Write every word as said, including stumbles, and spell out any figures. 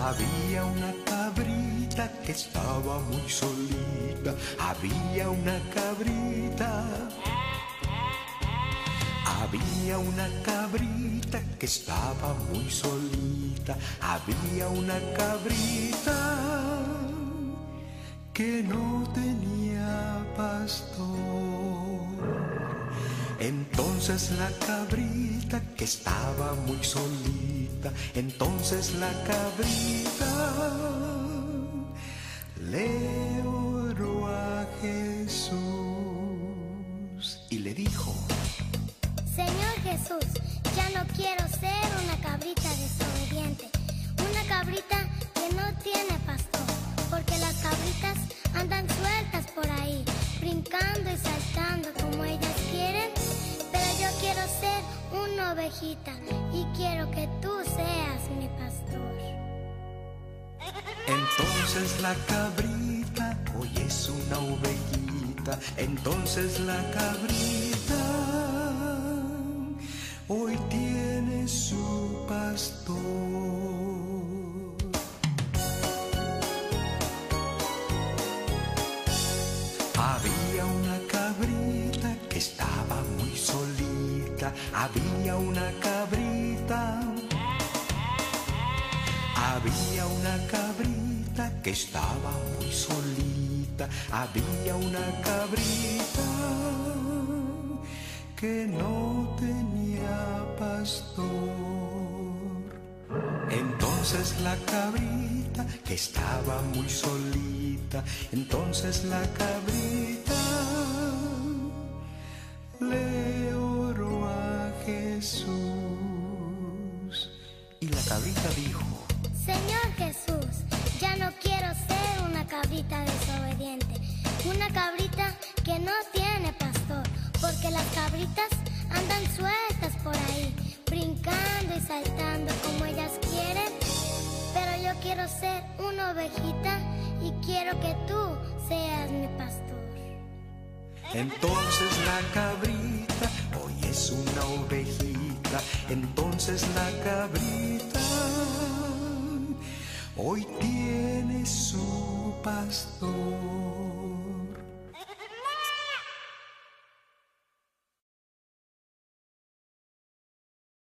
Había una cabrita que estaba muy solita. Había una cabrita. Había una cabrita que estaba muy solita. Había una cabrita que no tenía pastor. Entonces la cabrita que estaba muy solita, entonces la cabrita le oró a Jesús y le dijo: Señor Jesús, ya no quiero ser una cabrita desobediente, una cabrita que no tiene pastor, porque las cabritas andan sueltas por ahí, brincando y saltando como ellas quieren, pero yo quiero ser una ovejita y quiero que tú seas mi pastor. Entonces la cabrita hoy es una ovejita, entonces la cabrita hoy tiene su pastor. Había una cabrita que estaba muy solita. Había una cabrita. Había una cabrita que estaba muy solita. Había una cabrita que no tenía pastor. Entonces la cabrita que estaba muy solita, entonces la cabrita le oró a Jesús y la cabrita dijo: Señor Jesús, ya no quiero ser una cabrita desobediente, una cabrita que no tiene pastor, porque las cabritas andan sueltas por ahí, brincando y saltando como ellas quieren, pero yo quiero ser una ovejita y quiero que tú seas mi pastor. Entonces la cabrita hoy es una ovejita, entonces la cabrita hoy tiene su pastor.